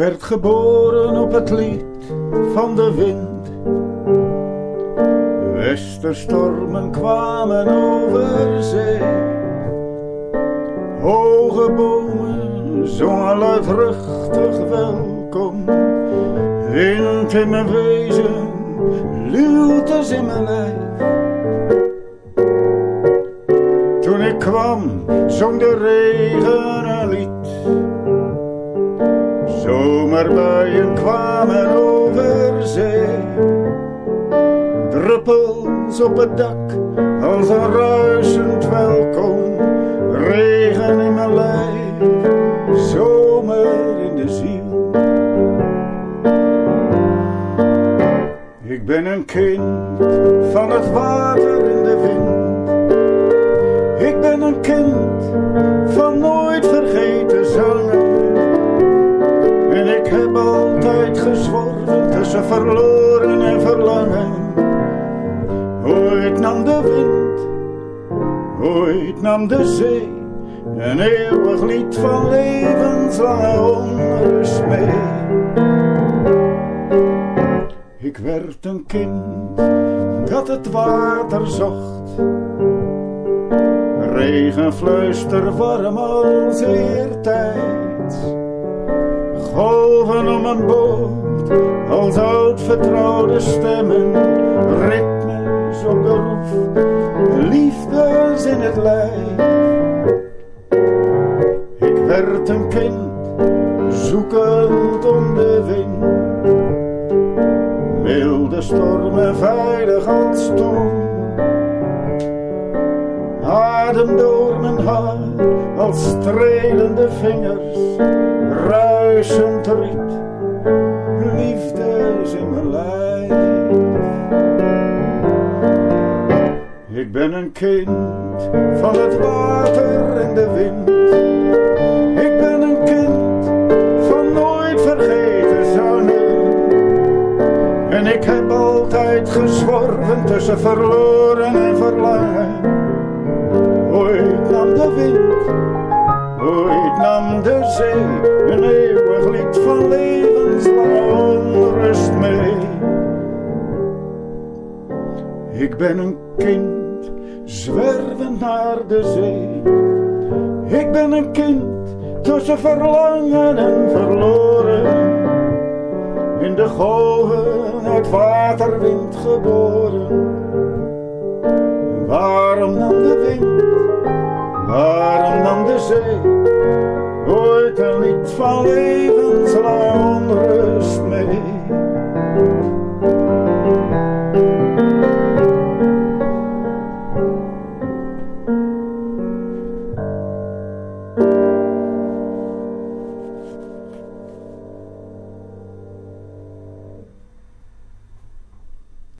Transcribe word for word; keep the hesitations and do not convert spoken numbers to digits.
werd geboren op het lied van de wind. Westerstormen kwamen over zee. Hoge bomen zongen luidruchtig welkom. Wind in mijn wezen, luwtes in mijn lijf. Toen ik kwam, zong de regen een lied. Zomerbuien kwamen over zee. Druppels op het dak, als een ruisend welkom. Regen in mijn lijf, zomer in de ziel. Ik ben een kind van het water in de wind. Ik ben een kind van nooit vergeten zangen. En ik heb altijd gezworven tussen verloren en verlangen. Ooit nam de wind, ooit nam de zee een eeuwig lied van levenslange onrust mee. Ik werd een kind dat het water zocht. Regenfluister warm als eertijds. Golven om een boot als oud vertrouwde stemmen. Ritmes op de roef, liefdes in het lijf. Ik werd een kind, zoekend om de wind. Wilde stormen veilig als toen. Adem door mijn haar als strelende vingers. Ruisend riet, liefdes in mijn lijf. Ik ben een kind van het water en de wind. Ik ben een kind van nooit vergeten zangen. En ik heb altijd gezworven tussen verloren en verlangen. Ooit nam de wind, ooit nam de zee een eeuwig lied van levenslange onrust mee. Ik ben een kind, zwervend naar de zee. Ik ben een kind tussen verlangen en verloren. In de golven uit waterwind geboren. Waarom nam de wind, waarom nam de zee ooit een lied van levenslange onrust mee?